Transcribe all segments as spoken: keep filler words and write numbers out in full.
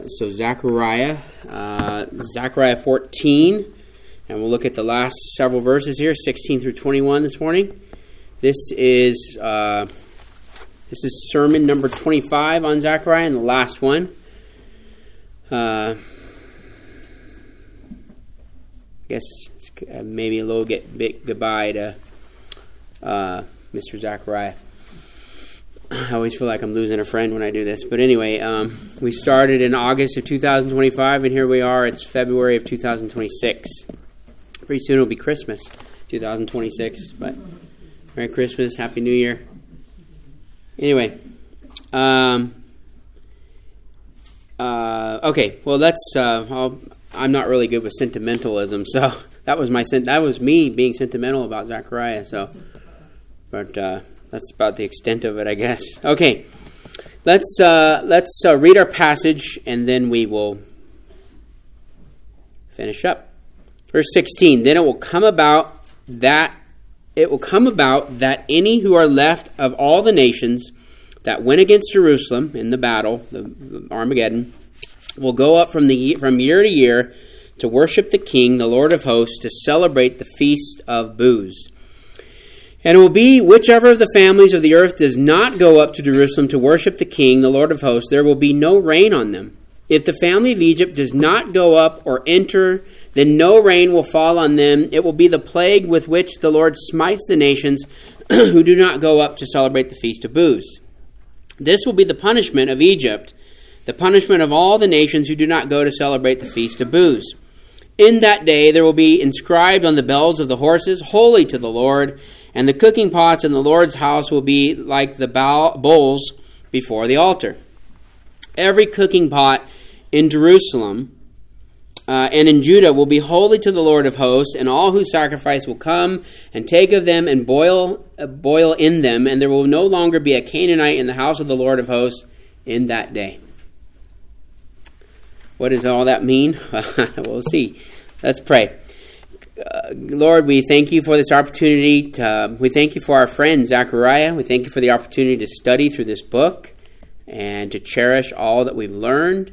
so Zechariah, uh, Zechariah fourteen, and we'll look at the last several verses here, sixteen through twenty-one this morning. This is uh, this is sermon number twenty-five on Zechariah, and the last one. Uh, I guess it's maybe a little get big goodbye to uh, Mister Zechariah. I always feel like I'm losing a friend when I do this. But anyway, um, we started in August of two thousand twenty-five, and here we are. It's February of two thousand twenty-six. Pretty soon it'll be Christmas, two thousand twenty-six. But Merry Christmas, Happy New Year. Anyway, um, uh, okay. Well, that's. Uh, I'll, I'm not really good with sentimentalism, so that was my that was me being sentimental about Zechariah. So, but. Uh, That's about the extent of it, I guess. Okay, let's uh, let's uh, read our passage, and then we will finish up. Verse sixteen. Then it will come about that it will come about that any who are left of all the nations that went against Jerusalem in the battle, the, the Armageddon, will go up from the from year to year to worship the King, the Lord of hosts, to celebrate the feast of booths. And it will be whichever of the families of the earth does not go up to Jerusalem to worship the King, the Lord of hosts, there will be no rain on them. If the family of Egypt does not go up or enter, then no rain will fall on them. It will be the plague with which the Lord smites the nations who do not go up to celebrate the Feast of Booths. This will be the punishment of Egypt, the punishment of all the nations who do not go to celebrate the Feast of Booths. In that day there will be inscribed on the bells of the horses, Holy to the Lord. And the cooking pots in the Lord's house will be like the bowls before the altar. Every cooking pot in Jerusalem uh, and in Judah will be holy to the Lord of hosts, and all who sacrifice will come and take of them and boil uh, boil in them, and there will no longer be a Canaanite in the house of the Lord of hosts in that day. What does all that mean? We'll see. Let's pray. Uh, Lord, we thank you for this opportunity. To, uh, we thank you for our friend Zechariah. We thank you for the opportunity to study through this book and to cherish all that we've learned.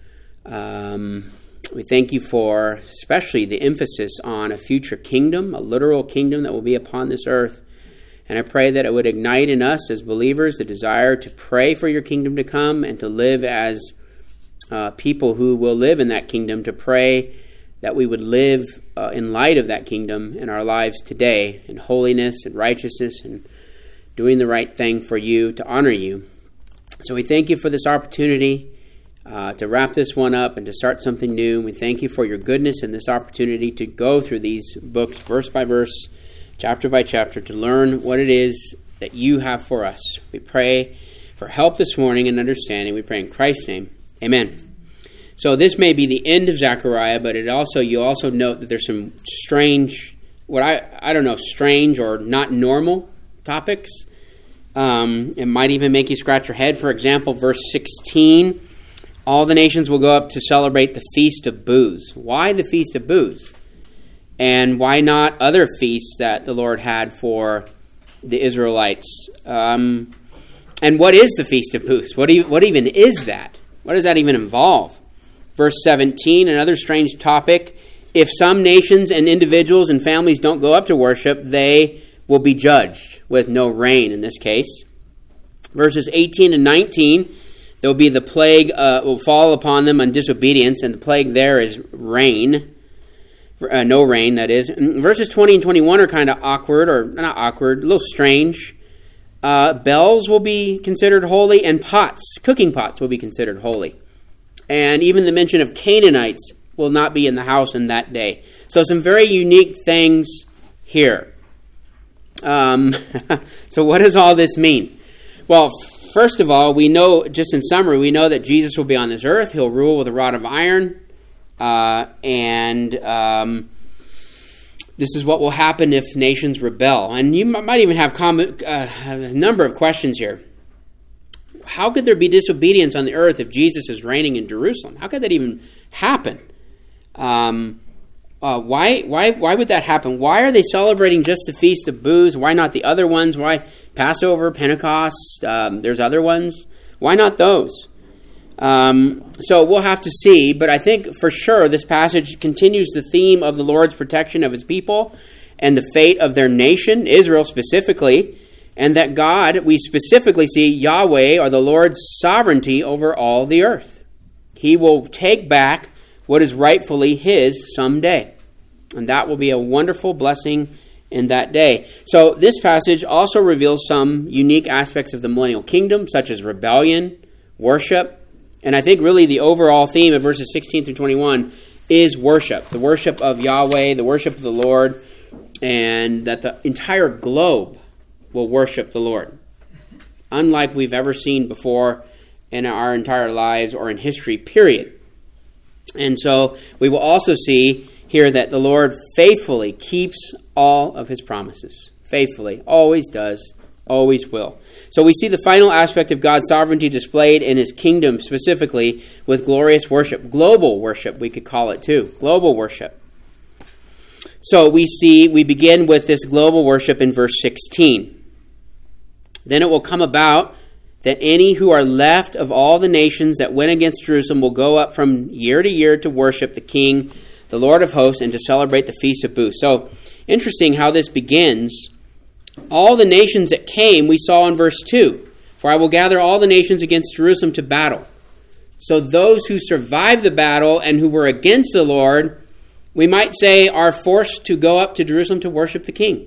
Um, we thank you for especially the emphasis on a future kingdom, a literal kingdom that will be upon this earth. And I pray that it would ignite in us as believers the desire to pray for your kingdom to come and to live as uh, people who will live in that kingdom, to pray that we would live uh, in light of that kingdom in our lives today, in holiness and righteousness and doing the right thing for you, to honor you. So we thank you for this opportunity uh, to wrap this one up and to start something new. We thank you for your goodness and this opportunity to go through these books verse by verse, chapter by chapter, to learn what it is that you have for us. We pray for help this morning and understanding. We pray in Christ's name. Amen. So this may be the end of Zechariah, but it also you also note that there's some strange, what I I don't know, strange or not normal topics. Um, it might even make you scratch your head. For example, verse sixteen, all the nations will go up to celebrate the Feast of Booths. Why the Feast of Booths? And why not other feasts that the Lord had for the Israelites? Um, and what is the Feast of Booths? What, do you, what even is that? What does that even involve? Verse seventeen, another strange topic. If some nations and individuals and families don't go up to worship, they will be judged with no rain in this case. Verses eighteen and nineteen, there will be the plague uh, will fall upon them on disobedience, and the plague there is rain. Uh, no rain, that is. And verses twenty and twenty-one are kind of awkward, or not awkward, a little strange. Uh, bells will be considered holy, and pots, cooking pots, will be considered holy. And even the mention of Canaanites will not be in the house in that day. So some very unique things here. Um, so what does all this mean? Well, first of all, we know, just in summary, we know that Jesus will be on this earth. He'll rule with a rod of iron. Uh, and um, this is what will happen if nations rebel. And you might even have comment, uh, a number of questions here. How could there be disobedience on the earth if Jesus is reigning in Jerusalem? How could that even happen? Um, uh, why, why, why would that happen? Why are they celebrating just the Feast of Booths? Why not the other ones? Why Passover, Pentecost? Um, there's other ones. Why not those? Um, so we'll have to see, but I think for sure this passage continues the theme of the Lord's protection of his people and the fate of their nation, Israel specifically, and that God, we specifically see Yahweh, or the Lord's sovereignty over all the earth. He will take back what is rightfully his someday, and that will be a wonderful blessing in that day. So this passage also reveals some unique aspects of the millennial kingdom, such as rebellion, worship, and I think really the overall theme of verses sixteen through twenty-one is worship, the worship of Yahweh, the worship of the Lord, and that the entire globe will worship the Lord, unlike we've ever seen before in our entire lives or in history, period. And so we will also see here that the Lord faithfully keeps all of his promises. Faithfully. Always does. Always will. So we see the final aspect of God's sovereignty displayed in his kingdom, specifically with glorious worship. Global worship, we could call it too. Global worship. So we see, we begin with this global worship in verse sixteen. Then it will come about that any who are left of all the nations that went against Jerusalem will go up from year to year to worship the King, the Lord of hosts, and to celebrate the Feast of Booths. So, interesting how this begins. All the nations that came, we saw in verse two. For I will gather all the nations against Jerusalem to battle. So those who survived the battle and who were against the Lord, we might say, are forced to go up to Jerusalem to worship the King.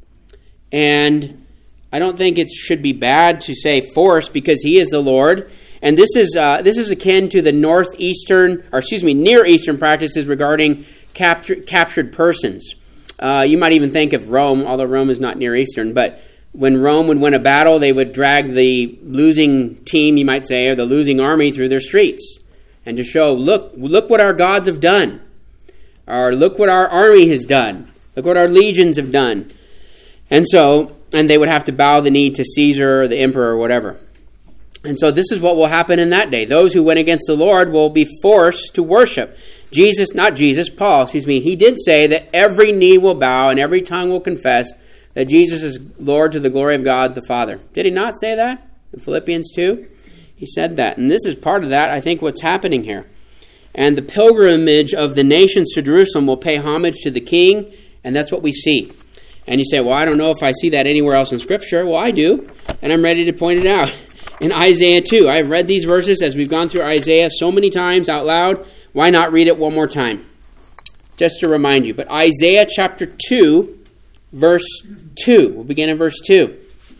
And I don't think it should be bad to say forced, because he is the Lord. And this is uh, this is akin to the northeastern, or excuse me, Near Eastern practices regarding capture, captured persons. Uh, you might even think of Rome, although Rome is not Near Eastern, but when Rome would win a battle, they would drag the losing team, you might say, or the losing army through their streets, and to show, look, look what our gods have done, or look what our army has done, look what our legions have done. And so, and they would have to bow the knee to Caesar or the emperor or whatever. And so this is what will happen in that day. Those who went against the Lord will be forced to worship. Jesus, not Jesus, Paul, excuse me, he did say that every knee will bow and every tongue will confess that Jesus is Lord to the glory of God the Father. Did he not say that in Philippians two? He said that. And this is part of that, I think, what's happening here. And the pilgrimage of the nations to Jerusalem will pay homage to the King, and that's what we see. And you say, well, I don't know if I see that anywhere else in Scripture. Well, I do, and I'm ready to point it out. In Isaiah two, I've read these verses as we've gone through Isaiah so many times out loud. Why not read it one more time? Just to remind you. But Isaiah chapter two, verse two. We'll begin in verse two.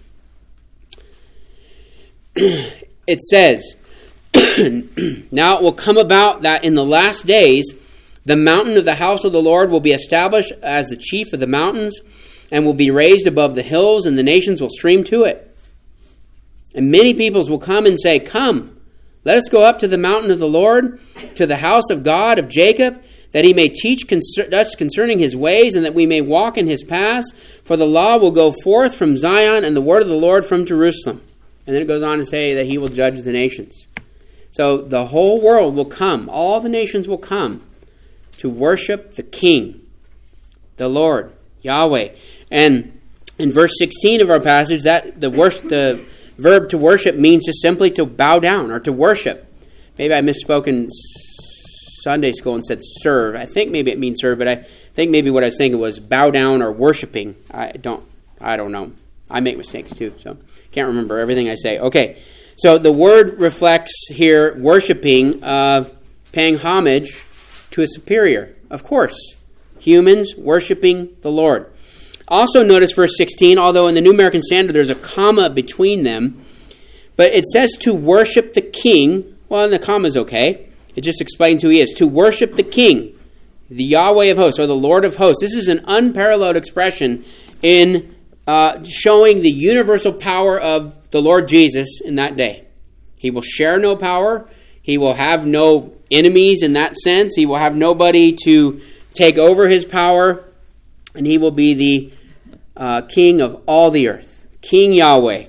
It says, now it will come about that in the last days, the mountain of the house of the Lord will be established as the chief of the mountains, and will be raised above the hills, and the nations will stream to it. And many peoples will come and say, come, let us go up to the mountain of the Lord, to the house of God of Jacob, that he may teach us concerning his ways, and that we may walk in his paths. For the law will go forth from Zion, and the word of the Lord from Jerusalem. And then it goes on to say that he will judge the nations. So the whole world will come, all the nations will come to worship the King, the Lord, Yahweh. And in verse sixteen of our passage, that the worship, the verb to worship means just simply to bow down or to worship. Maybe I misspoke in Sunday school and said serve. I think maybe it means serve, but I think maybe what I was thinking was bow down or worshiping. I don't I don't know. I make mistakes too, so can't remember everything I say. Okay, so the word reflects here worshiping, uh, paying homage to a superior. Of course, humans worshiping the Lord. Also notice verse sixteen, although in the New American Standard there's a comma between them, but it says to worship the King. Well, and the comma's okay. It just explains who he is. To worship the King, the Yahweh of hosts, or the Lord of hosts. This is an unparalleled expression in uh, showing the universal power of the Lord Jesus in that day. He will share no power. He will have no enemies in that sense. He will have nobody to take over his power. And he will be the uh, king of all the earth. King Yahweh.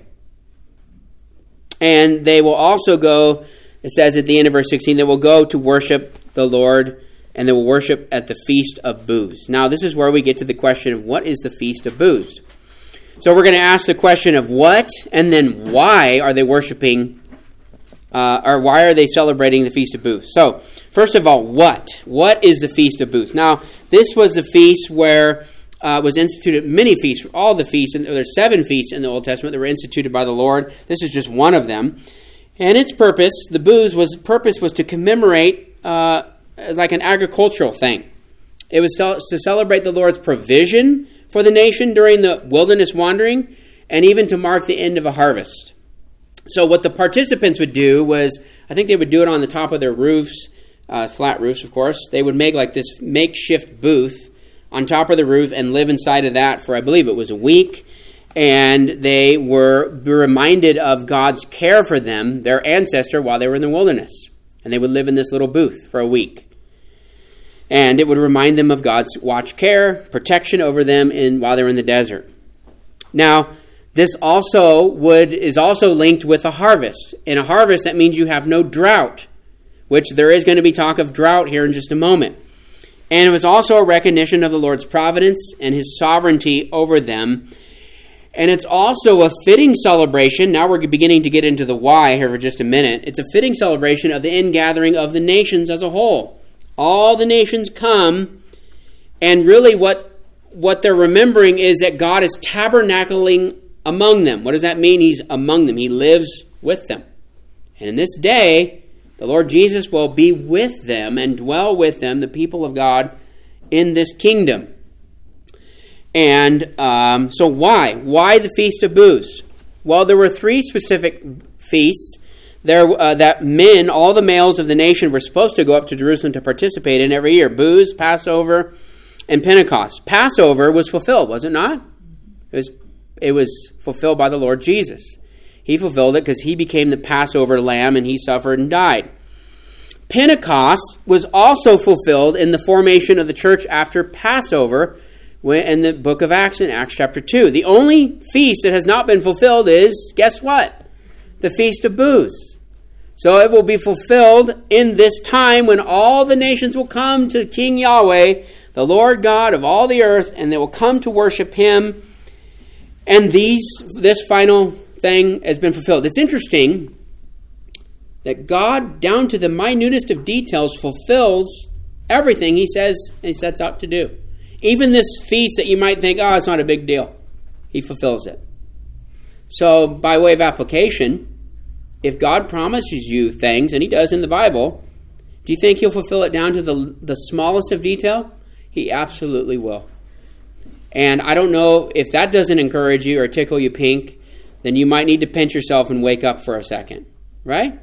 And they will also go, it says at the end of verse sixteen, they will go to worship the Lord, and they will worship at the Feast of Booths. Now, this is where we get to the question of what is the Feast of Booths? So we're going to ask the question of what, and then why are they worshiping Uh, or why are they celebrating the Feast of Booths? So, first of all, what? What is the Feast of Booths? Now, this was the feast where uh, was instituted, many feasts, all the feasts, and there's seven feasts in the Old Testament that were instituted by the Lord. This is just one of them. And its purpose, the booths, was purpose was to commemorate uh, as like an agricultural thing. It was to, to celebrate the Lord's provision for the nation during the wilderness wandering, and even to mark the end of a harvest. So what the participants would do was, I think they would do it on the top of their roofs, uh, flat roofs, of course. They would make like this makeshift booth on top of the roof and live inside of that for, I believe it was a week. And they were reminded of God's care for them, their ancestor, while they were in the wilderness. And they would live in this little booth for a week. And it would remind them of God's watch care, protection over them in while they're in the desert. Now, this also would is also linked with a harvest. In a harvest, that means you have no drought, which there is going to be talk of drought here in just a moment. And it was also a recognition of the Lord's providence and his sovereignty over them. And it's also a fitting celebration. Now we're beginning to get into the why here for just a minute. It's a fitting celebration of the ingathering of the nations as a whole. All the nations come, and really what, what they're remembering is that God is tabernacling among them. What does that mean? He's among them. He lives with them. And in this day, the Lord Jesus will be with them and dwell with them, the people of God, in this kingdom. And um, so why? Why the Feast of Booths? Well, there were three specific feasts there uh, that men, all the males of the nation, were supposed to go up to Jerusalem to participate in every year. Booths, Passover, and Pentecost. Passover was fulfilled, was it not? It was, it was fulfilled by the Lord Jesus. He fulfilled it because he became the Passover lamb and he suffered and died. Pentecost was also fulfilled in the formation of the church after Passover in the book of Acts, in Acts chapter two. The only feast that has not been fulfilled is, guess what? The Feast of Booths. So it will be fulfilled in this time when all the nations will come to King Yahweh, the Lord God of all the earth, and they will come to worship him. And these, this final thing has been fulfilled. It's interesting that God, down to the minutest of details, fulfills everything he says he sets out to do. Even this feast that you might think, oh, it's not a big deal. He fulfills it. So, by way of application, if God promises you things, and he does in the Bible, do you think he'll fulfill it down to the, the smallest of detail? He absolutely will. And I don't know, if that doesn't encourage you or tickle you pink, then you might need to pinch yourself and wake up for a second. Right?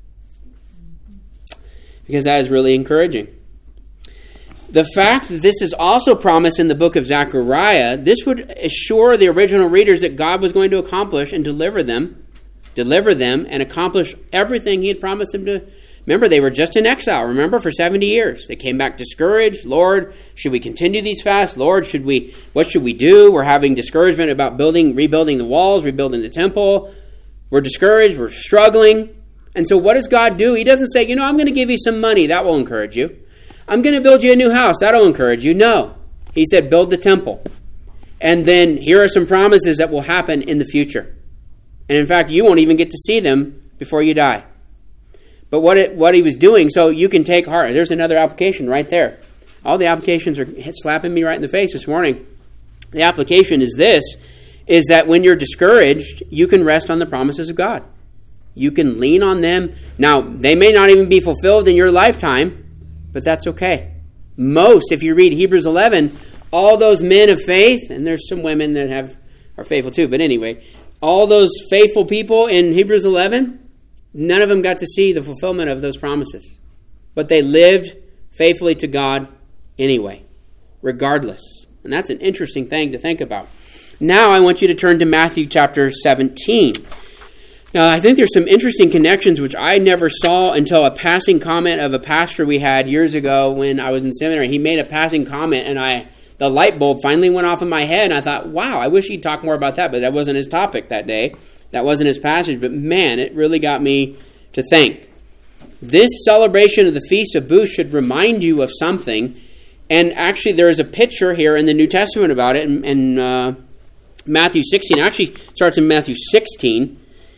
Because that is really encouraging. The fact that this is also promised in the book of Zechariah, this would assure the original readers that God was going to accomplish and deliver them, deliver them and accomplish everything he had promised them to. Remember, they were just in exile, remember, for seventy years. They came back discouraged. Lord, should we continue these fasts? Lord, should we? What should we do? We're having discouragement about building, rebuilding the walls, rebuilding the temple. We're discouraged. We're struggling. And so what does God do? He doesn't say, you know, I'm going to give you some money. That will encourage you. I'm going to build you a new house. That'll encourage you. No. He said, build the temple. And then here are some promises that will happen in the future. And in fact, you won't even get to see them before you die. But what it, what he was doing, so you can take heart. There's another application right there. All the applications are slapping me right in the face this morning. The application is this, is that when you're discouraged, you can rest on the promises of God. You can lean on them. Now, they may not even be fulfilled in your lifetime, but that's okay. Most, if you read Hebrews eleven, all those men of faith, and there's some women that have are faithful too, but anyway, all those faithful people in Hebrews eleven, none of them got to see the fulfillment of those promises. But they lived faithfully to God anyway, regardless. And that's an interesting thing to think about. Now I want you to turn to Matthew chapter seventeen. Now, I think there's some interesting connections which I never saw until a passing comment of a pastor we had years ago when I was in seminary. He made a passing comment, and I the light bulb finally went off in my head, and I thought, wow, I wish he'd talk more about that, but that wasn't his topic that day. That wasn't his passage, but man, it really got me to think. This celebration of the Feast of Booths should remind you of something, and actually there is a picture here in the New Testament about it in, in uh, Matthew sixteen. It actually starts in Matthew sixteen.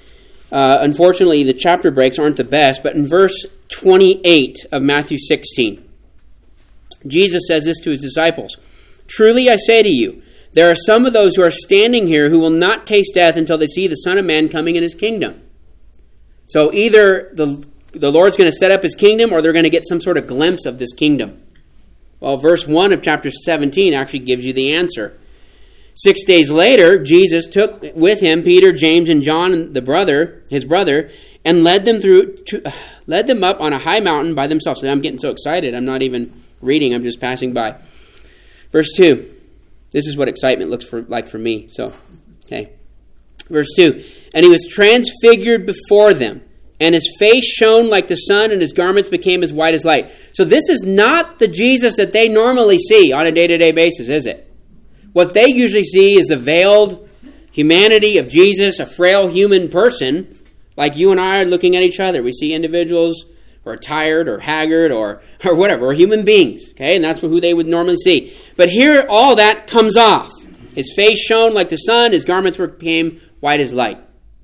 Uh, unfortunately, the chapter breaks aren't the best, but in verse twenty-eight of Matthew sixteen, Jesus says this to his disciples. Truly I say to you, there are some of those who are standing here who will not taste death until they see the Son of Man coming in his kingdom. So either the, the Lord's going to set up his kingdom or they're going to get some sort of glimpse of this kingdom. Well, verse one of chapter seventeen actually gives you the answer. Six days later, Jesus took with him Peter, James, and John, the brother, his brother, and led them through, to, led them up on a high mountain by themselves. And I'm getting so excited. I'm not even reading. I'm just passing by. Verse two. This is what excitement looks for, like for me. So, okay. Verse two. And he was transfigured before them, and his face shone like the sun, and his garments became as white as light. So this is not the Jesus that they normally see on a day-to-day basis, is it? What they usually see is the veiled humanity of Jesus, a frail human person, like you and I are looking at each other. We see individuals who are tired or haggard or, or whatever, or human beings, okay? And that's who they would normally see. But here, all that comes off. His face shone like the sun, his garments became white as light.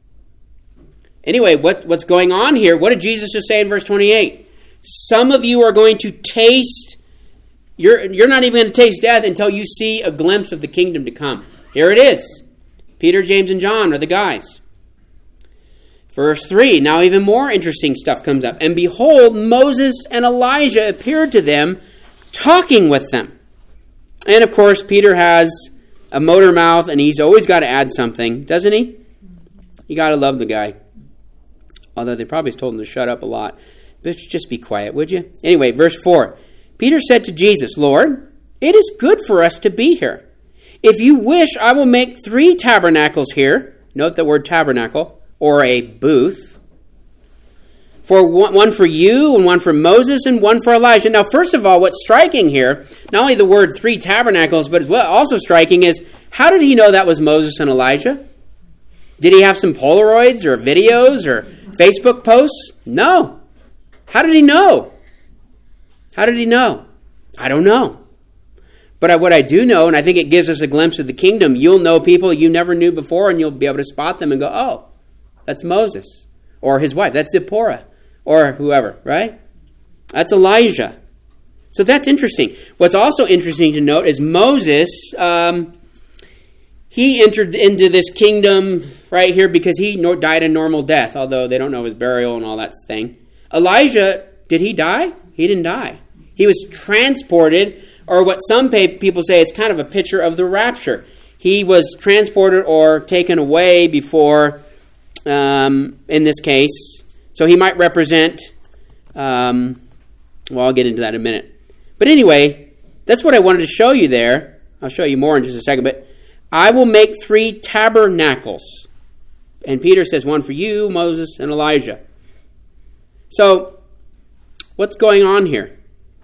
Anyway, what, what's going on here? What did Jesus just say in verse twenty-eight? Some of you are going to taste You're, you're not even going to taste death until you see a glimpse of the kingdom to come. Here it is. Peter, James, and John are the guys. Verse three, now even more interesting stuff comes up. And behold, Moses and Elijah appeared to them, talking with them. And of course, Peter has a motor mouth, and he's always got to add something, doesn't he? You got to love the guy. Although they probably told him to shut up a lot. But just be quiet, would you? Anyway, verse four. Peter said to Jesus, Lord, it is good for us to be here. If you wish, I will make three tabernacles here. Note the word tabernacle, or a booth. For one, one for you, and one for Moses, and one for Elijah. Now, first of all, what's striking here, not only the word three tabernacles, but what's also striking is, how did he know that was Moses and Elijah? Did he have some Polaroids, or videos, or Facebook posts? No. How did he know? How did he know? I don't know. But what I do know, and I think it gives us a glimpse of the kingdom, you'll know people you never knew before, and you'll be able to spot them and go, oh, that's Moses. Or his wife, that's Zipporah. Or whoever, right? That's Elijah. So that's interesting. What's also interesting to note is Moses, um, he entered into this kingdom right here because he died a normal death, although they don't know his burial and all that thing. Elijah, did he die? He didn't die. He was transported, or what some people say, it's kind of a picture of the rapture. He was transported or taken away before, um, in this case. So he might represent, um, well, I'll get into that in a minute. But anyway, that's what I wanted to show you there. I'll show you more in just a second. But I will make three tabernacles. And Peter says one for you, Moses, and Elijah. So, what's going on here?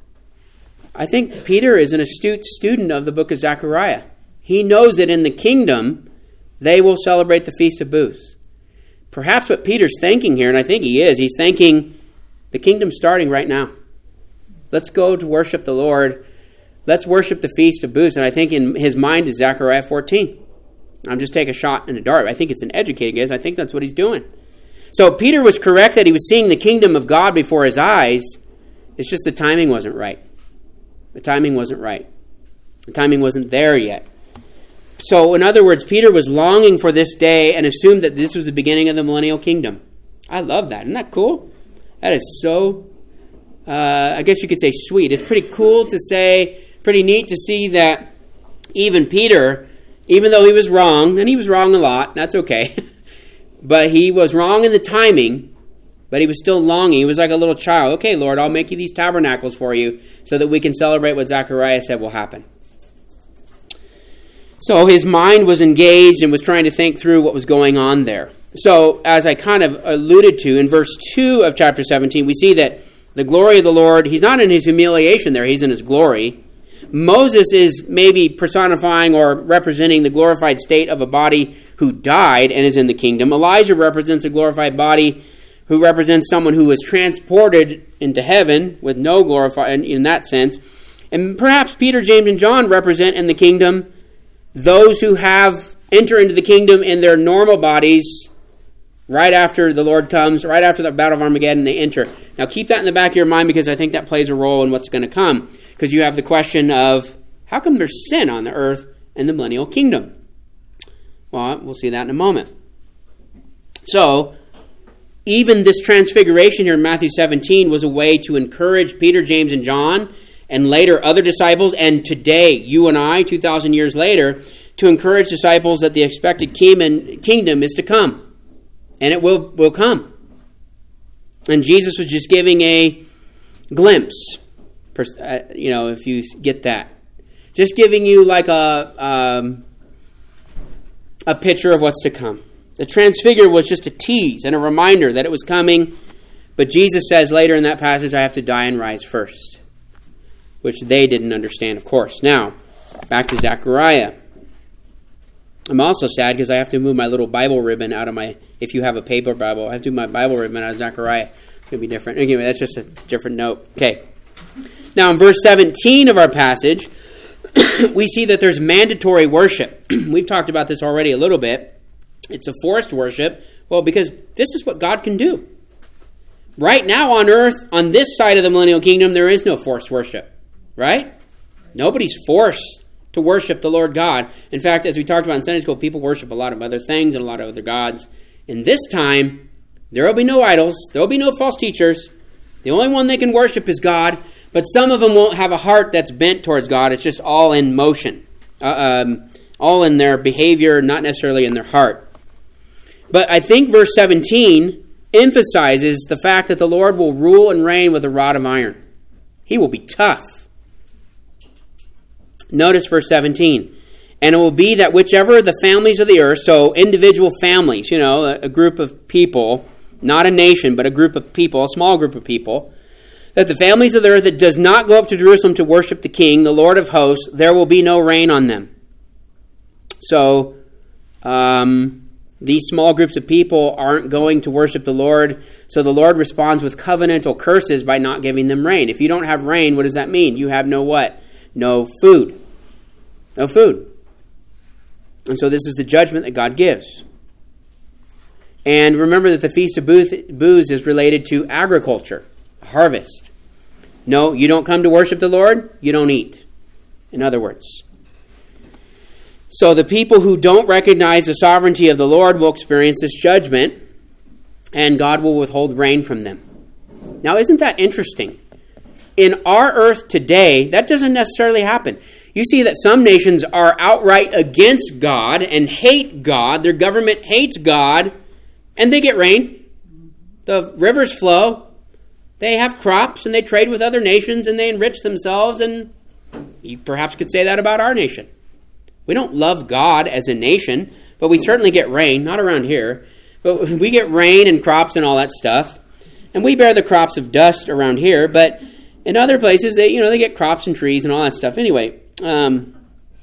I think Peter is an astute student of the book of Zechariah. He knows that in the kingdom, they will celebrate the Feast of Booths. Perhaps what Peter's thinking here, and I think he is, he's thinking, the kingdom's starting right now. Let's go to worship the Lord. Let's worship the Feast of Booths. And I think in his mind is Zechariah fourteen. I'm just taking a shot in the dark. I think it's an educated guess. I think that's what he's doing. So Peter was correct that he was seeing the kingdom of God before his eyes. It's just the timing wasn't right. The timing wasn't right. The timing wasn't there yet. So, in other words, Peter was longing for this day and assumed that this was the beginning of the millennial kingdom. I love that. Isn't that cool? That is so, uh, I guess you could say sweet. It's pretty cool to say, pretty neat to see that even Peter, even though he was wrong, and he was wrong a lot, that's okay, but he was wrong in the timing, but he was still longing. He was like a little child. Okay, Lord, I'll make you these tabernacles for you so that we can celebrate what Zechariah said will happen. So his mind was engaged and was trying to think through what was going on there. So as I kind of alluded to, in verse two of chapter seventeen, we see that the glory of the Lord, he's not in his humiliation there, he's in his glory. Moses is maybe personifying or representing the glorified state of a body who died and is in the kingdom. Elijah represents a glorified body who represents someone who was transported into heaven with no glorified, in that sense. And perhaps Peter, James, and John represent in the kingdom those who have enter into the kingdom in their normal bodies Right after the Lord comes, right after the Battle of Armageddon, they enter. Now keep that in the back of your mind because I think that plays a role in what's going to come. Because you have the question of, how come there's sin on the earth in the millennial kingdom? Well, we'll see that in a moment. So, even this transfiguration here in Matthew seventeen was a way to encourage Peter, James, and John, and later other disciples, and today, you and I, two thousand years later, to encourage disciples that the expected kingdom is to come. And it will, will come. And Jesus was just giving a glimpse, you know, if you get that. Just giving you like a, um, a picture of what's to come. The transfigure was just a tease and a reminder that it was coming. But Jesus says later in that passage, I have to die and rise first. Which they didn't understand, of course. Now, back to Zechariah. I'm also sad because I have to move my little Bible ribbon out of my, if you have a paper Bible, I have to move my Bible ribbon out of Zechariah. It's going to be different. Anyway, that's just a different note. Okay. Now in verse seventeen of our passage, we see that there's mandatory worship. We've talked about this already a little bit. It's a forced worship. Well, because this is what God can do. Right now on earth, on this side of the millennial kingdom, there is no forced worship. Right? Nobody's forced to worship the Lord God. In fact, as we talked about in Sunday school, people worship a lot of other things and a lot of other gods. In this time, there will be no idols. There will be no false teachers. The only one they can worship is God. But some of them won't have a heart that's bent towards God. It's just all in motion. Uh, um, all in their behavior, not necessarily in their heart. But I think verse seventeen emphasizes the fact that the Lord will rule and reign with a rod of iron. He will be tough. Notice verse seventeen. And it will be that whichever the families of the earth, so individual families, you know, a, a group of people, not a nation, but a group of people, a small group of people, that the families of the earth that does not go up to Jerusalem to worship the King, the Lord of hosts, there will be no rain on them. So, um, these small groups of people aren't going to worship the Lord, so the Lord responds with covenantal curses by not giving them rain. If you don't have rain, what does that mean? You have no what? No food. No food. And so this is the judgment that God gives. And remember that the Feast of Booths is related to agriculture, harvest. No, you don't come to worship the Lord, you don't eat. In other words. So the people who don't recognize the sovereignty of the Lord will experience this judgment, and God will withhold rain from them. Now, isn't that interesting? In our earth today, that doesn't necessarily happen. You see that some nations are outright against God and hate God. Their government hates God, and they get rain. The rivers flow. They have crops, and they trade with other nations, and they enrich themselves, and you perhaps could say that about our nation. We don't love God as a nation, but we certainly get rain, not around here, but we get rain and crops and all that stuff, and we bear the crops of dust around here, but in other places, they, you know, they get crops and trees and all that stuff. Anyway, um,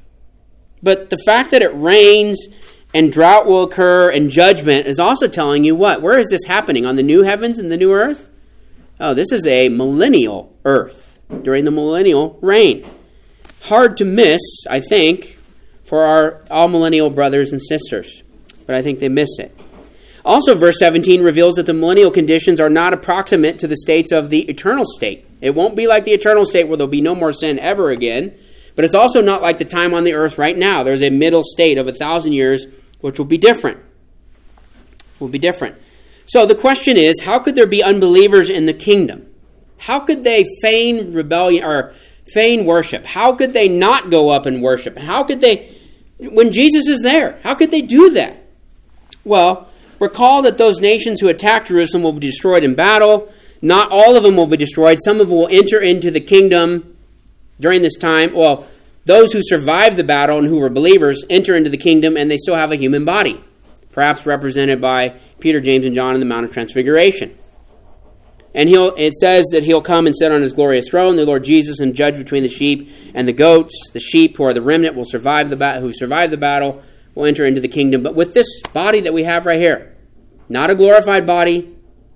but the fact that it rains and drought will occur and judgment is also telling you what? Where is this happening? On the new heavens and the new earth? Oh, this is a millennial earth during the millennial reign. Hard to miss, I think, for our all-millennial brothers and sisters. But I think they miss it. Also, verse seventeen reveals that the millennial conditions are not approximate to the states of the eternal state. It won't be like the eternal state where there'll be no more sin ever again. But it's also not like the time on the earth right now. There's a middle state of a thousand years, which will be different. Will be different. So the question is, how could there be unbelievers in the kingdom? How could they feign rebellion or feign worship? How could they not go up and worship? How could they, when Jesus is there, how could they do that? Well, recall that those nations who attack Jerusalem will be destroyed in battle. Not all of them will be destroyed. Some of them will enter into the kingdom during this time. Well, those who survive the battle and who were believers enter into the kingdom, and they still have a human body, perhaps represented by Peter, James, and John in the Mount of Transfiguration. And he'll it says that he'll come and sit on his glorious throne, the Lord Jesus, and judge between the sheep and the goats. The sheep, who are the remnant, will survive the ba- who survive the battle, will enter into the kingdom. But with this body that we have right here, not a glorified body.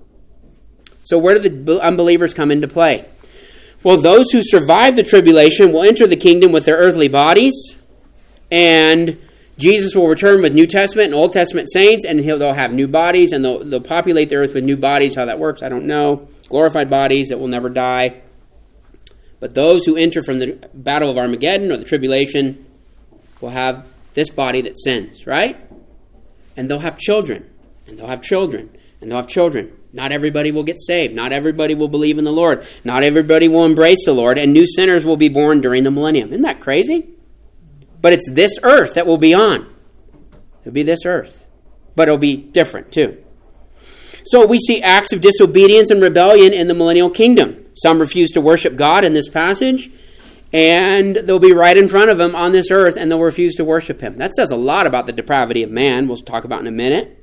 So where do the unbelievers come into play? Well, those who survive the tribulation will enter the kingdom with their earthly bodies, and Jesus will return with New Testament and Old Testament saints, and he'll, they'll have new bodies, and they'll, they'll populate the earth with new bodies. How that works, I don't know. Glorified bodies that will never die. But those who enter from the battle of Armageddon or the tribulation will have this body that sins, right? And they'll have children, and they'll have children, and they'll have children. Not everybody will get saved. Not everybody will believe in the Lord. Not everybody will embrace the Lord, and new sinners will be born during the millennium. Isn't that crazy? But it's this earth that will be on. It'll be this earth. But it'll be different, too. So we see acts of disobedience and rebellion in the millennial kingdom. Some refuse to worship God in this passage, and they'll be right in front of him on this earth, and they'll refuse to worship him. That says a lot about the depravity of man. We'll talk about in a minute.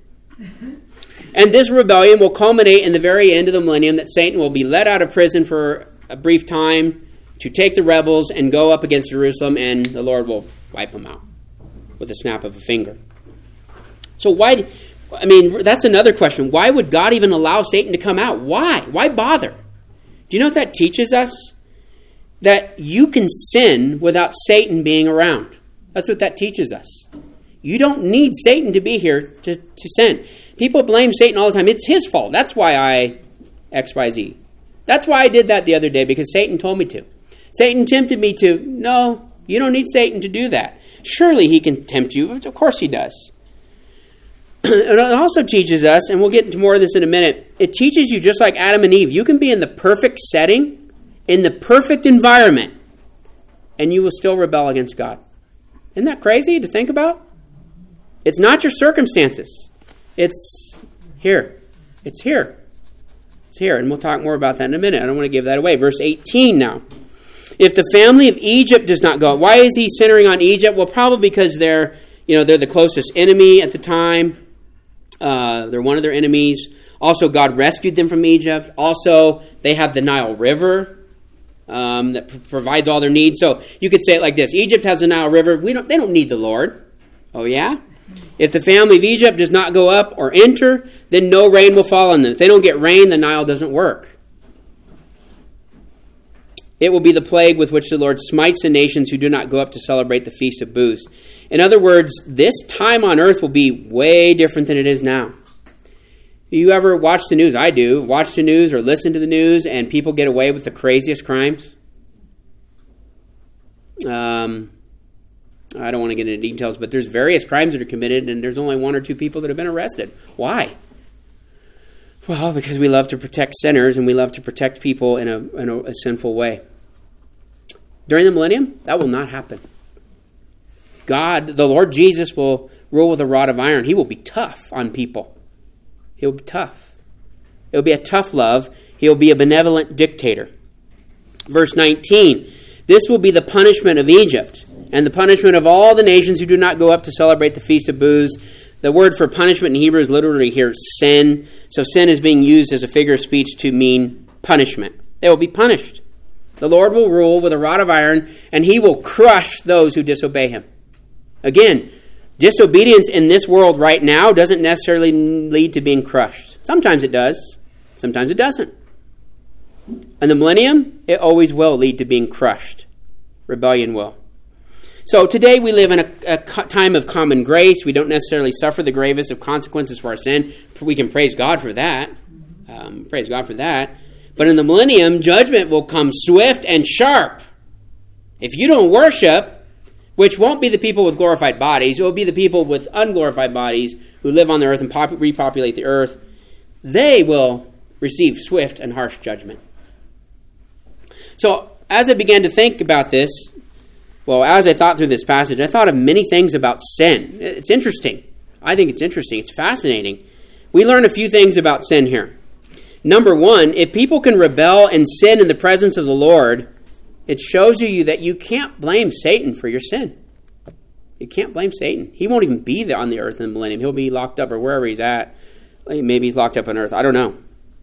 And this rebellion will culminate in the very end of the millennium, that Satan will be let out of prison for a brief time to take the rebels and go up against Jerusalem, and the Lord will wipe them out with a snap of a finger. So why, I mean, that's another question. Why would God even allow Satan to come out? Why? Why bother? Do you know what that teaches us? That you can sin without Satan being around. That's what that teaches us. You don't need Satan to be here to, to sin. People blame Satan all the time. It's his fault. That's why I X Y Z. That's why I did that the other day, because Satan told me to. Satan tempted me to. No, you don't need Satan to do that. Surely he can tempt you. Of course he does. It also teaches us, and we'll get into more of this in a minute, it teaches you, just like Adam and Eve, you can be in the perfect setting, in the perfect environment, and you will still rebel against God. Isn't that crazy to think about? It's not your circumstances. It's here. It's here. It's here, and we'll talk more about that in a minute. I don't want to give that away. Verse eighteen now. If the family of Egypt does not go, why is he centering on Egypt? Well, probably because they're, you know, they're the closest enemy at the time. Uh, they're one of their enemies. Also, God rescued them from Egypt. Also, they have the Nile River um, that p- provides all their needs. So you could say it like this: Egypt has the Nile River. We don't. They don't need the Lord. Oh yeah. If the family of Egypt does not go up or enter, then no rain will fall on them. If they don't get rain, the Nile doesn't work. It will be the plague with which the Lord smites the nations who do not go up to celebrate the Feast of Booths. In other words, this time on earth will be way different than it is now. You ever watch the news? I do. Watch the news or listen to the news, and people get away with the craziest crimes. Um, I don't want to get into details, but there's various crimes that are committed, and there's only one or two people that have been arrested. Why? Well, because we love to protect sinners, and we love to protect people in a, in a, a sinful way. During the millennium, that will not happen. God, the Lord Jesus, will rule with a rod of iron. He will be tough on people. He'll be tough. It'll be a tough love. He'll be a benevolent dictator. Verse nineteen, this will be the punishment of Egypt, and the punishment of all the nations who do not go up to celebrate the Feast of Booths. The word for punishment in Hebrew is literally here sin. So sin is being used as a figure of speech to mean punishment. They will be punished. The Lord will rule with a rod of iron, and he will crush those who disobey him. Again, disobedience in this world right now doesn't necessarily lead to being crushed. Sometimes it does. Sometimes it doesn't. In the millennium, it always will lead to being crushed. Rebellion will. So today we live in a, a time of common grace. We don't necessarily suffer the gravest of consequences for our sin. We can praise God for that. Um, praise God for that. But in the millennium, judgment will come swift and sharp. If you don't worship, which won't be the people with glorified bodies, it will be the people with unglorified bodies who live on the earth and pop- repopulate the earth, they will receive swift and harsh judgment. So as I began to think about this, well, as I thought through this passage, I thought of many things about sin. It's interesting. I think it's interesting. It's fascinating. We learn a few things about sin here. Number one, if people can rebel and sin in the presence of the Lord, it shows you that you can't blame Satan for your sin. You can't blame Satan. He won't even be there on the earth in the millennium. He'll be locked up or wherever he's at. Maybe he's locked up on earth. I don't know.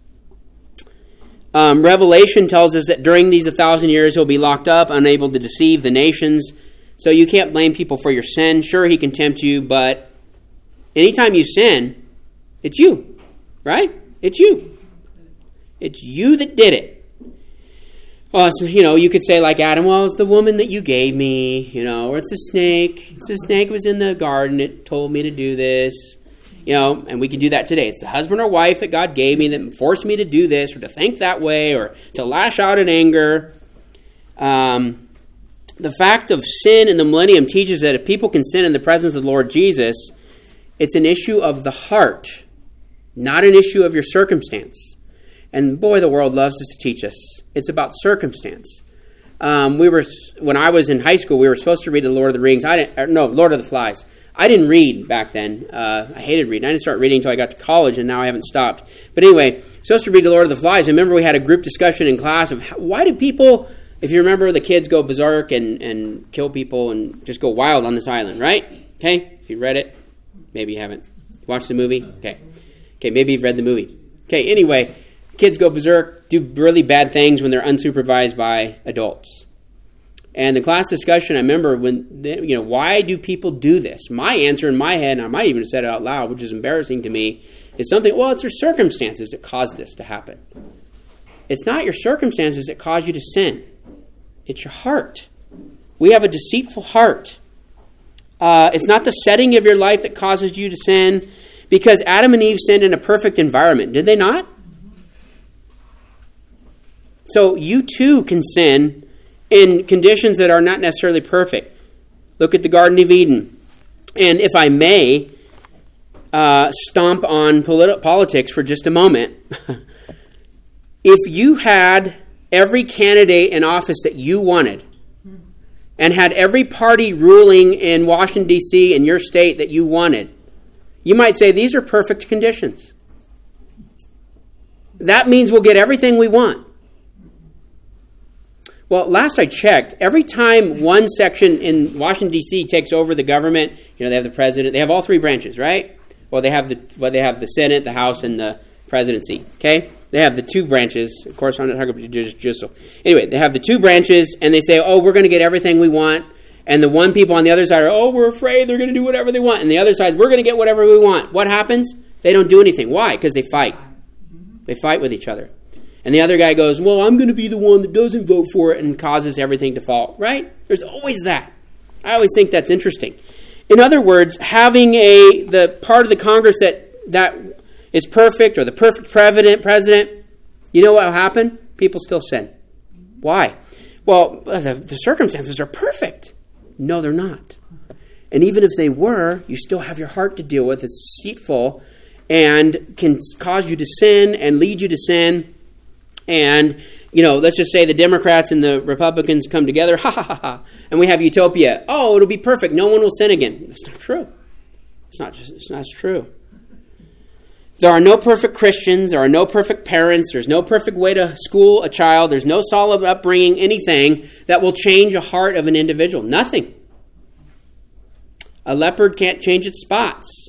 Um, Revelation tells us that during these a thousand years he'll be locked up, unable to deceive the nations. So you can't blame people for your sin. Sure, he can tempt you, but anytime you sin, it's you, right? It's you. It's you that did it. Well, so, you know, you could say like Adam, well, it's the woman that you gave me, you know, or it's a snake. It's a snake was in the garden. It told me to do this, you know, and we can do that today. It's the husband or wife that God gave me that forced me to do this or to think that way or to lash out in anger. Um, the fact of sin in the millennium teaches that if people can sin in the presence of the Lord Jesus, it's an issue of the heart, not an issue of your circumstance. And boy, the world loves us to teach us. It's about circumstance. Um, we were when I was in high school, we were supposed to read the Lord of the Rings. I didn't. Or no, Lord of the Flies. I didn't read back then. Uh, I hated reading. I didn't start reading until I got to college, and now I haven't stopped. But anyway, supposed to read the Lord of the Flies. I remember we had a group discussion in class of how, why do people, if you remember, the kids go berserk and, and kill people and just go wild on this island, right? Okay, if you read it, maybe you haven't. You watched the movie? Okay, okay, maybe you've read the movie. Okay, anyway. Kids go berserk, do really bad things when they're unsupervised by adults. And the class discussion, I remember when, they, you know, why do people do this? My answer in my head, and I might even have said it out loud, which is embarrassing to me, is something, well, it's your circumstances that caused this to happen. It's not your circumstances that cause you to sin. It's your heart. We have a deceitful heart. Uh, it's not the setting of your life that causes you to sin, because Adam and Eve sinned in a perfect environment. Did they not? So you too can sin in conditions that are not necessarily perfect. Look at the Garden of Eden. And if I may uh, stomp on politi- politics for just a moment, if you had every candidate in office that you wanted and had every party ruling in Washington, D C, in your state that you wanted, you might say these are perfect conditions. That means we'll get everything we want. Well, last I checked, every time one section in Washington, D C takes over the government, you know, they have the president, they have all three branches, right? Well, they have the well, they have the Senate, the House, and the presidency, okay? They have the two branches. Of course, I'm not talking about judicial. Anyway, they have the two branches, and they say, oh, we're going to get everything we want. And the one people on the other side are, oh, we're afraid they're going to do whatever they want. And the other side, we're going to get whatever we want. What happens? They don't do anything. Why? Because they fight. They fight with each other. And the other guy goes, well, I'm going to be the one that doesn't vote for it and causes everything to fall, right? There's always that. I always think that's interesting. In other words, having a the part of the Congress that, that is perfect or the perfect president, president, you know what will happen? People still sin. Why? Well, the, the circumstances are perfect. No, they're not. And even if they were, you still have your heart to deal with. It's deceitful and can cause you to sin and lead you to sin. And, you know, let's just say the Democrats and the Republicans come together, ha, ha, ha, ha, and we have utopia. Oh, it'll be perfect. No one will sin again. That's not true. It's not just, it's not true. There are no perfect Christians. There are no perfect parents. There's no perfect way to school a child. There's no solid upbringing, anything that will change a heart of an individual. Nothing. A leopard can't change its spots.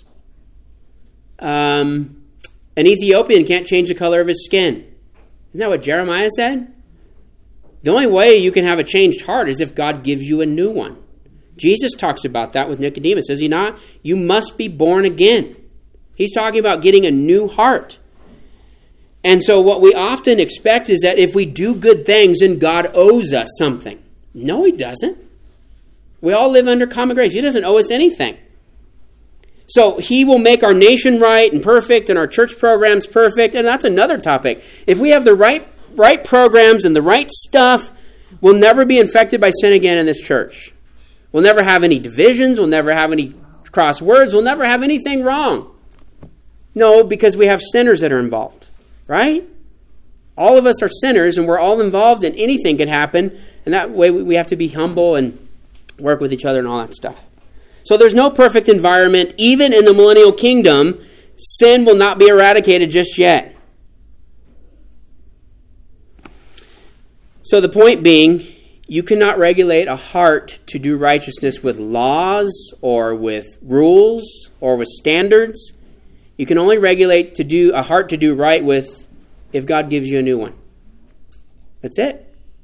Um, an Ethiopian can't change the color of his skin. Isn't that what Jeremiah said? The only way you can have a changed heart is if God gives you a new one. Jesus talks about that with Nicodemus, does he not? You must be born again. He's talking about getting a new heart. And so what we often expect is that if we do good things, then God owes us something. No, he doesn't. We all live under common grace. He doesn't owe us anything. So he will make our nation right and perfect and our church programs perfect. And that's another topic. If we have the right right programs and the right stuff, we'll never be infected by sin again in this church. We'll never have any divisions. We'll never have any cross words. We'll never have anything wrong. No, because we have sinners that are involved, right? All of us are sinners and we're all involved and anything can happen. And that way we have to be humble and work with each other and all that stuff. So there's no perfect environment. Even in the millennial kingdom, sin will not be eradicated just yet. So the point being, you cannot regulate a heart to do righteousness with laws or with rules or with standards. You can only regulate to do a heart to do right with if God gives you a new one. That's it.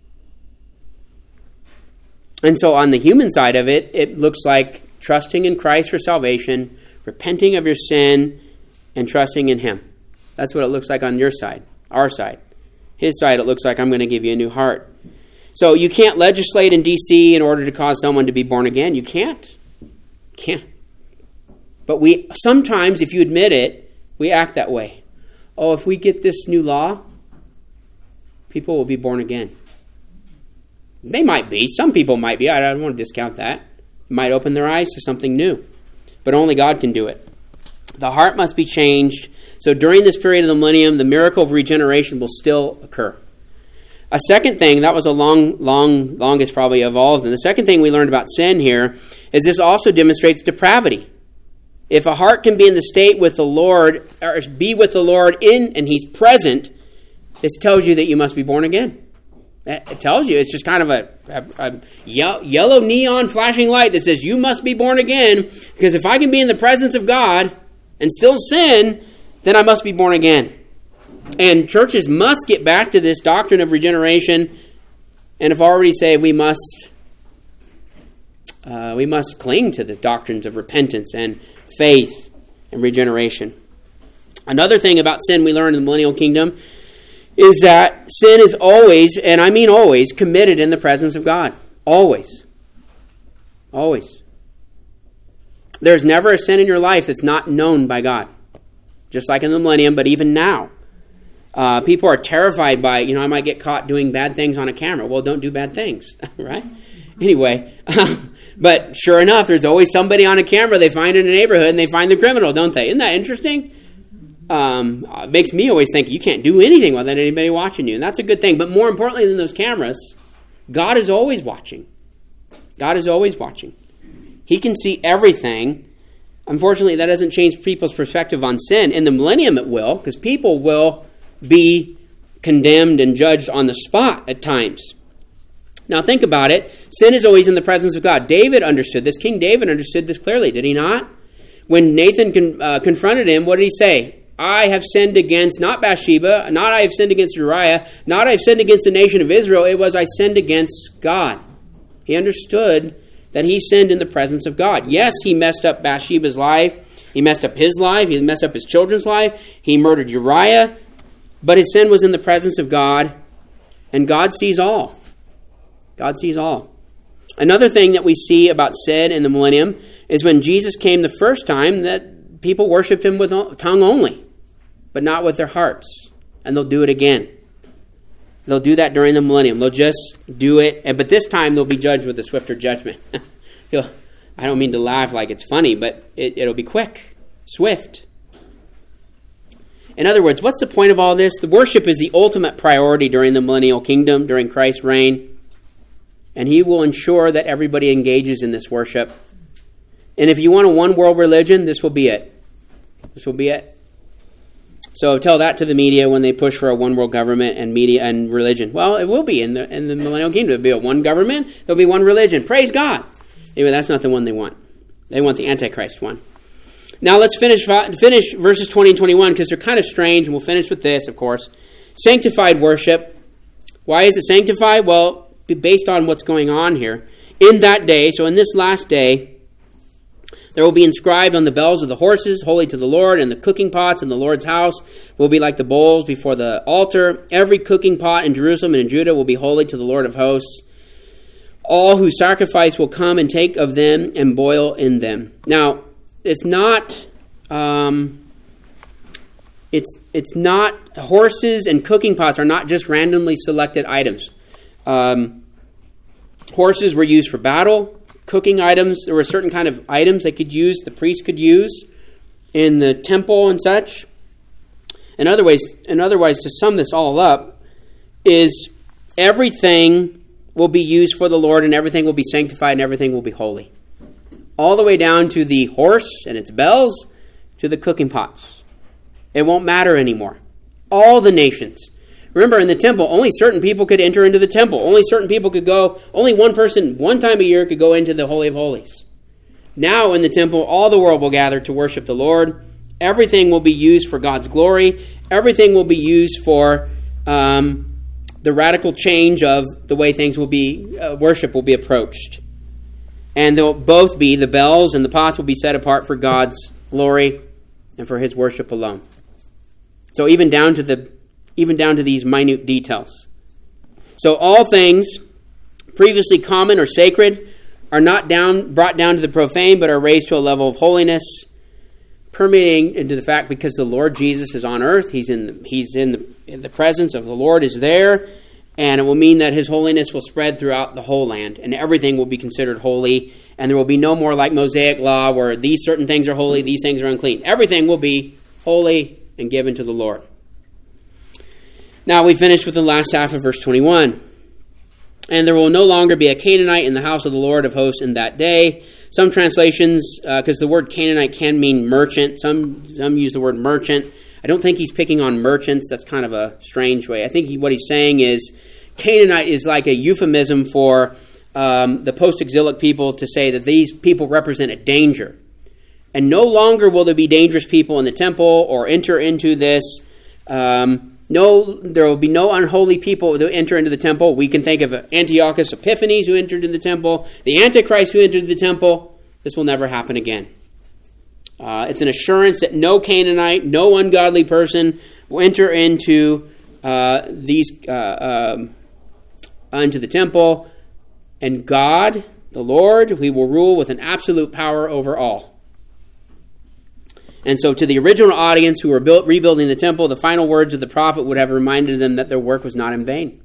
And so on the human side of it, it looks like trusting in Christ for salvation, repenting of your sin, and trusting in him. That's what it looks like on your side, our side. his side, it looks like I'm going to give you a new heart. So you can't legislate in D C in order to cause someone to be born again. You can't. Can't. But we sometimes, if you admit it, we act that way. Oh, if we get this new law, people will be born again. They might be. Some people might be. I don't want to discount that. It might open their eyes to something new. But only God can do it. The heart must be changed. So during this period of the millennium, the miracle of regeneration will still occur. A second thing, that was a long, long, longest probably of all of them. The second thing we learned about sin here is this also demonstrates depravity. If a heart can be in the state with the Lord, or be with the Lord in, and He's present, this tells you that you must be born again. It tells you, it's just kind of a, a, a yellow neon flashing light that says you must be born again, because if I can be in the presence of God and still sin, then I must be born again. And churches must get back to this doctrine of regeneration, and have already said we must uh, we must cling to the doctrines of repentance and faith and regeneration. Another thing about sin we learn in the millennial kingdom is that sin is always, and I mean always, committed in the presence of God. Always. Always. There's never a sin in your life that's not known by God. Just like in the millennium, but even now. Uh, people are terrified by, you know, I might get caught doing bad things on a camera. Well, don't do bad things, right? Anyway, but sure enough, there's always somebody on a camera they find in a neighborhood, and they find the criminal, don't they? Isn't that interesting? Um, it makes me always think you can't do anything without anybody watching you, and that's a good thing. But more importantly than those cameras, God is always watching. God is always watching. He can see everything. Unfortunately, that doesn't change people's perspective on sin. In the millennium, it will, because people will be condemned and judged on the spot at times. Now think about it. Sin is always in the presence of God. David understood this. King David understood this clearly, did he not? When Nathan con- uh, confronted him, what did he say? I have sinned against, not Bathsheba, not I have sinned against Uriah, not I have sinned against the nation of Israel. It was I sinned against God. He understood that he sinned in the presence of God. Yes, he messed up Bathsheba's life. He messed up his life. He messed up his children's life. He murdered Uriah. But his sin was in the presence of God, and God sees all. God sees all. Another thing that we see about sin in the millennium is when Jesus came the first time, that people worshiped him with tongue only, but not with their hearts. And they'll do it again. They'll do that during the millennium. They'll just do it, but this time they'll be judged with a swifter judgment. I don't mean to laugh like it's funny, but it, it'll be quick, swift. In other words, what's the point of all this? The worship is the ultimate priority during the millennial kingdom, during Christ's reign. And he will ensure that everybody engages in this worship. And if you want a one-world religion, this will be it. This will be it. So tell that to the media when they push for a one-world government and media and religion. Well, it will be in the in the millennial kingdom. It'll be a one government. There'll be one religion. Praise God. Anyway, that's not the one they want. They want the Antichrist one. Now let's finish finish verses twenty and twenty-one because they're kind of strange, and we'll finish with this, of course. Sanctified worship. Why is it sanctified? Well, based on what's going on here. In that day, so in this last day, there will be inscribed on the bells of the horses, holy to the Lord, and the cooking pots in the Lord's house will be like the bowls before the altar. Every cooking pot in Jerusalem and in Judah will be holy to the Lord of hosts. All who sacrifice will come and take of them and boil in them. Now, it's not, um, it's it's not, horses and cooking pots are not just randomly selected items. Um, horses were used for battle. Cooking items, there were certain kind of items they could use, the priest could use in the temple and such. In other ways, in other ways, to sum this all up, is everything will be used for the Lord, and everything will be sanctified, and everything will be holy. All the way down to the horse and its bells, to the cooking pots. It won't matter anymore. All the nations. Remember, in the temple, only certain people could enter into the temple. Only certain people could go, only one person, one time a year, could go into the Holy of Holies. Now, in the temple, all the world will gather to worship the Lord. Everything will be used for God's glory. Everything will be used for um, the radical change of the way things will be, uh, worship will be approached. And they'll both be, the bells and the pots will be set apart for God's glory and for his worship alone. So even down to the even down to these minute details. So all things previously common or sacred are not down brought down to the profane, but are raised to a level of holiness, permeating into the fact because the Lord Jesus is on earth, he's in the, he's in the, in the presence of the Lord is there, and it will mean that his holiness will spread throughout the whole land, and everything will be considered holy, and there will be no more like Mosaic law where these certain things are holy, these things are unclean. Everything will be holy and given to the Lord. Now we finish with the last half of verse twenty-one. And there will no longer be a Canaanite in the house of the Lord of hosts in that day. Some translations, because uh, the word Canaanite can mean merchant. Some some use the word merchant. I don't think he's picking on merchants. That's kind of a strange way. I think he, what he's saying is Canaanite is like a euphemism for um, the post-exilic people to say that these people represent a danger. And no longer will there be dangerous people in the temple or enter into this. Um, no, there will be no unholy people who enter into the temple. We can think of Antiochus Epiphanes who entered into the temple, the Antichrist who entered the temple. This will never happen again. Uh, it's an assurance that no Canaanite, no ungodly person will enter into uh, these uh, um, into the temple, and God, the Lord, He will rule with an absolute power over all. And so to the original audience who were built, rebuilding the temple, the final words of the prophet would have reminded them that their work was not in vain.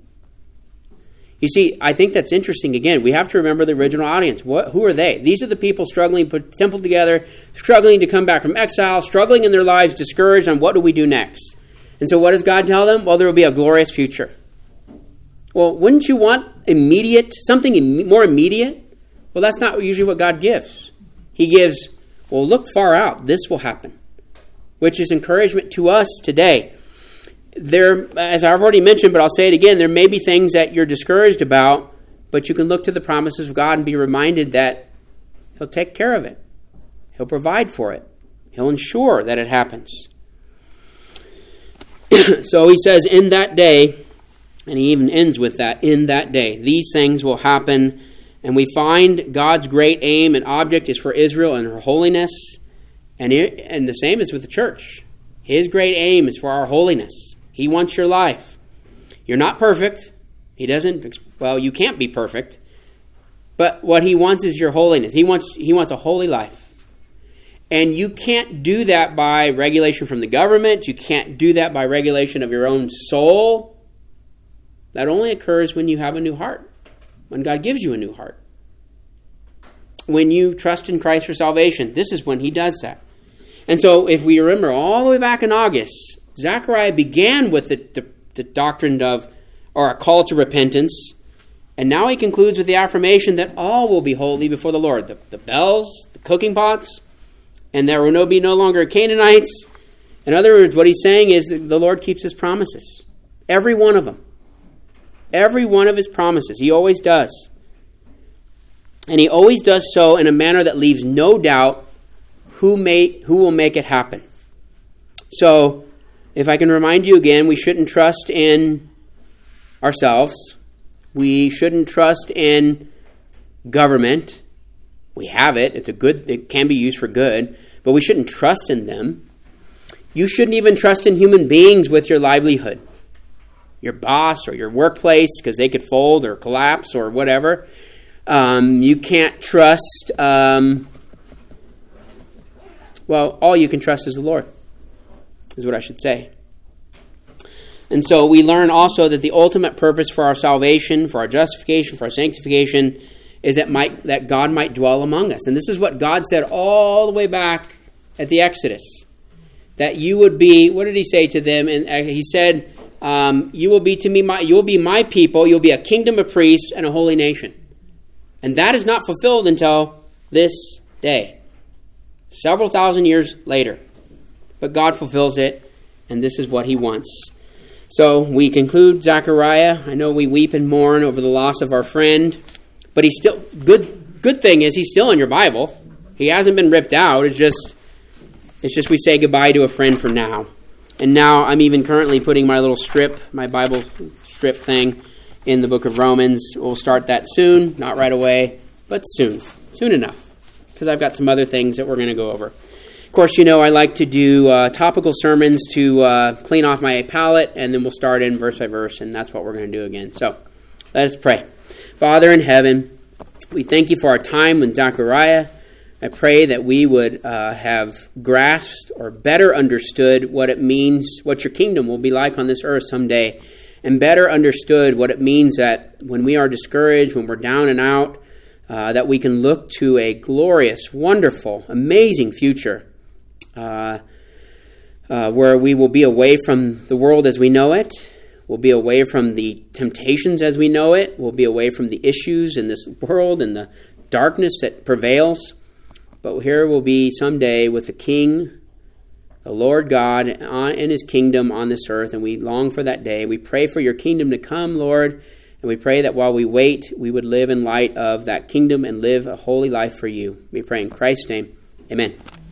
You see, I think that's interesting. Again, we have to remember the original audience. What? Who are they? These are the people struggling to put the temple together, struggling to come back from exile, struggling in their lives, discouraged on what do we do next. And so what does God tell them? Well, there will be a glorious future. Well, wouldn't you want immediate, something im- more immediate? Well, that's not usually what God gives. He gives, well, look far out. This will happen, which is encouragement to us today. There, as I've already mentioned, but I'll say it again, there may be things that you're discouraged about, but you can look to the promises of God and be reminded that He'll take care of it. He'll provide for it. He'll ensure that it happens. So he says, in that day, and he even ends with that, in that day, these things will happen. And we find God's great aim and object is for Israel and her holiness. And, it, and the same is with the church. His great aim is for our holiness. He wants your life. You're not perfect. He doesn't, well, you can't be perfect. But what he wants is your holiness. He wants, he wants a holy life. And you can't do that by regulation from the government. You can't do that by regulation of your own soul. That only occurs when you have a new heart. When God gives you a new heart. When you trust in Christ for salvation. This is when he does that. And so if we remember all the way back in August, Zechariah began with the, the, the doctrine of, or a call to repentance, and now he concludes with the affirmation that all will be holy before the Lord. The, the bells, the cooking pots, and there will no, be no longer Canaanites. In other words, what he's saying is that the Lord keeps his promises. Every one of them. Every one of his promises. He always does. And he always does so in a manner that leaves no doubt who may, who will make it happen. So, if I can remind you again, we shouldn't trust in ourselves. We shouldn't trust in government. We have it. It's a good, it can be used for good, but we shouldn't trust in them. You shouldn't even trust in human beings with your livelihood. Your boss or your workplace, because they could fold or collapse or whatever. Um, you can't trust, um, well, all you can trust is the Lord. Is what I should say. And so we learn also that the ultimate purpose for our salvation, for our justification, for our sanctification, is that might, that God might dwell among us. And this is what God said all the way back at the Exodus. That you would be, what did he say to them? And he said, um, you will be to me, my, you will be my people, you'll be a kingdom of priests and a holy nation. And that is not fulfilled until this day. Several thousand years later. But God fulfills it, and this is what he wants. So we conclude Zechariah. I know we weep and mourn over the loss of our friend, but he's still, good Good thing is he's still in your Bible. He hasn't been ripped out. It's just, it's just we say goodbye to a friend for now. And now I'm even currently putting my little strip, my Bible strip thing, in the book of Romans. We'll start that soon, not right away, but soon. Soon enough, because I've got some other things that we're going to go over. Of course, you know I like to do uh, topical sermons to uh, clean off my palate, and then we'll start in verse by verse, and that's what we're going to do again. So, let us pray. Father in heaven, we thank you for our time with Zechariah. I pray that we would uh, have grasped or better understood what it means, what your kingdom will be like on this earth someday, and better understood what it means that when we are discouraged, when we're down and out, uh, that we can look to a glorious, wonderful, amazing future uh, uh, where we will be away from the world as we know it. We'll be away from the temptations as we know it. We'll be away from the issues in this world and the darkness that prevails. But here we'll be someday with the King, the Lord God, in his kingdom on this earth, and we long for that day. We pray for your kingdom to come, Lord, and we pray that while we wait, we would live in light of that kingdom and live a holy life for you. We pray in Christ's name. Amen.